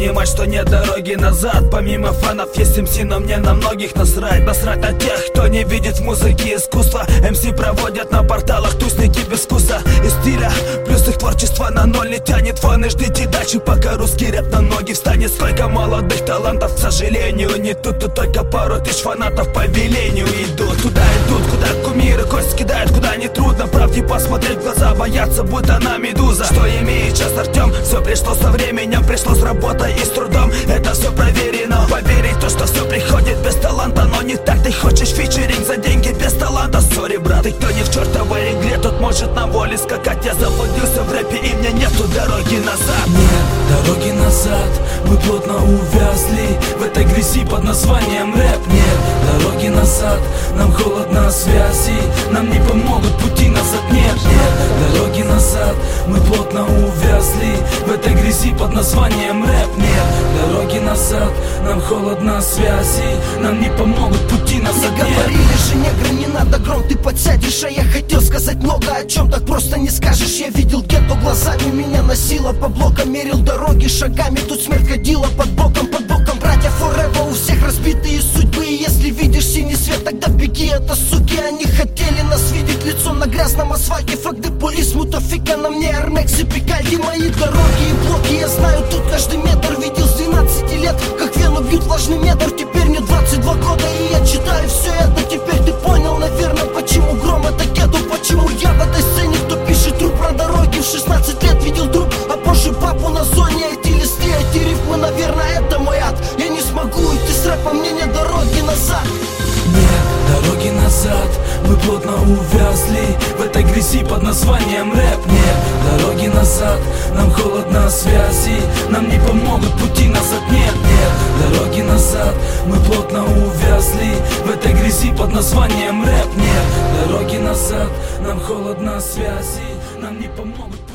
понимать, что нет дороги назад. Помимо фанов есть МС, но мне на многих насрать. Насрать на тех, кто не видит в музыке искусства. МС проводят на порталах тусники без вкуса и стиля. Плюс их творчество на ноль не тянет фан. И ждите дальше, пока русский рэп на ноги встанет. Сколько молодых талантов, к сожалению, не тут. Тут только пару тысяч фанатов по велению идут. Туда идут, куда кумиры кость кидают, куда не трудно правде посмотреть в глаза, бояться, будто она медуза. Что имеет сейчас Артем? Все пришло со временем, пришло с работой и с трудом. Это все проверено. Поверить в то, что все приходит без таланта, но не так. Ты хочешь фичеринг за деньги без таланта? Сори, брат, ты кто не в чертовой игре, тот может на воле скакать. Я заблудился в рэпе, и мне нету дороги назад. Нет дороги назад, мы плотно увязли в этой грязи под названием рэп. Нет дороги назад, нам холодно связи, нам не помогут пути назад. Нет дороги назад, мы плотно увязли в этой грязи под названием рэп. Нет дороги назад, нам холодно связи, нам не помогут пути назад. Мне говорили же, негры, не надо гром, ты подсядешь. А я хотел сказать много о чем, так просто не скажешь. Я видел гетто глазами, меня носило по блокам, мерил дороги шагами, тут смерть ходила под боком, под боком. Братья forever, у всех разбитые судьбы. И если видишь синий свет, тогда беги, это суки. Они хотели нас видеть лицом на грязном асфальте. Fuck the police, мутафика на мне, Армекс и Пикальди. Мои дороги и блоки, я знаю тут каждый метр. Видел с 12 лет, как вену бьют влажный метр. Теперь мне 22 года, и я читаю все это. Теперь ты понял, наверное, почему гром это кеду. Почему я в этой сцене, кто пишет труп про дороги. В 16 лет видел труп, а позже папу на зоне. Эти листы, эти рифмы, наверное, это мой ад. Я не смогу идти с рэпом, мне нет дороги назад. Нет дороги назад, мы плотно увязли в этой грязи под названием рэп. Нет дороги назад, нам холодно связи, нам не помогут пути назад. Нет дороги назад, мы плотно увязли в этой грязи под названием рэп. Нет дороги назад, нам холодно связи, нам не помогут.